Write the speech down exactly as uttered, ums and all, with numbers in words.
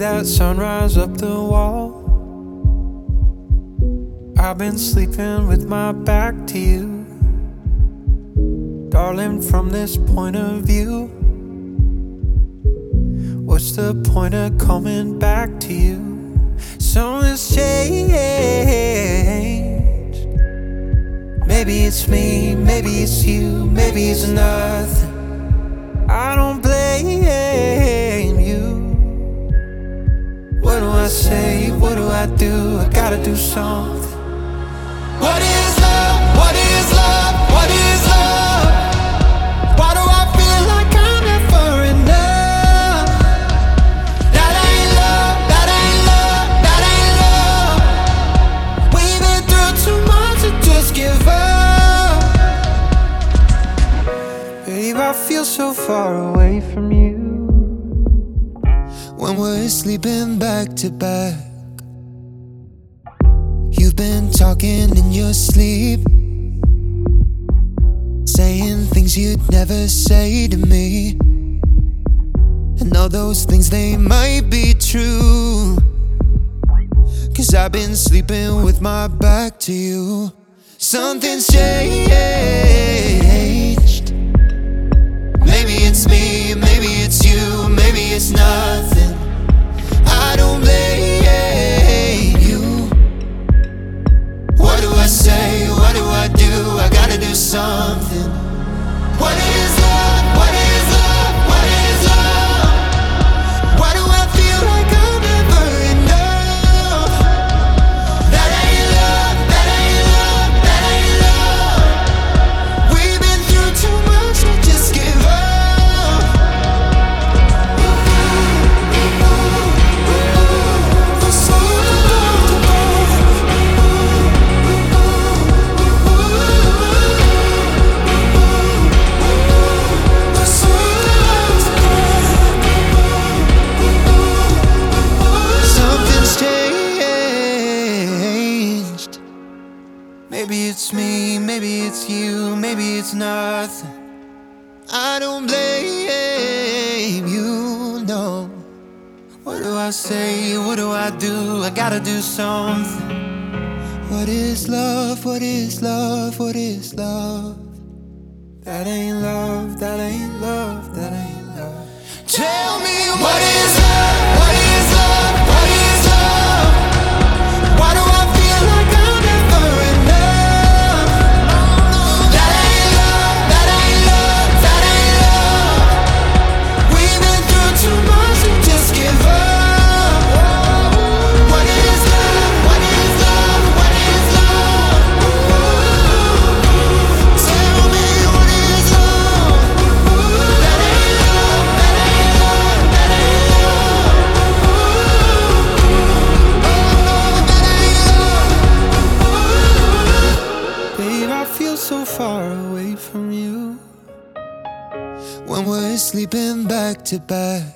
that sunrise up the wall. I've been sleeping with my back to you, darling, from this point of view. What's the point of coming back to you? Something's changed. Maybe it's me, maybe it's you, maybe it's nothing. I don't blame you. What do I say, what do I do? I gotta do something. What is love? What is love? What is love? Why do I feel like I'm never enough? That ain't love, that ain't love, that ain't love. We've been through too much to just give up. Babe, I feel so far away from you when we're sleeping back to back. You've been talking in your sleep, saying things you'd never say to me. And all those things, they might be true, 'cause I've been sleeping with my back to you. Something's changed. Maybe it's me, maybe it's you, maybe it's nothing. I don't blame you. What do I say, what do I do? I gotta do something. What is love, what is love, what is love? Why do I feel like I'm never enough? That ain't love, that ain't love, that ain't love. We've been through too much to just give up. Maybe it's me, maybe it's you, maybe it's nothing. I don't blame you, no. What do I say, what do I do? I gotta do something. What is love, what is love, what is love? That ain't love, that ain't love, that ain't love. Tell me what is love, what is love, what is love? Why do I feel like I'm never enough? That ain't love, that ain't love, that ain't love. We've been through too much to just give up. What is love, what is love, what is love? Tell me what is love. That ain't love, that ain't love, that ain't love. Babe, I feel so far away from you when we're sleeping back to back.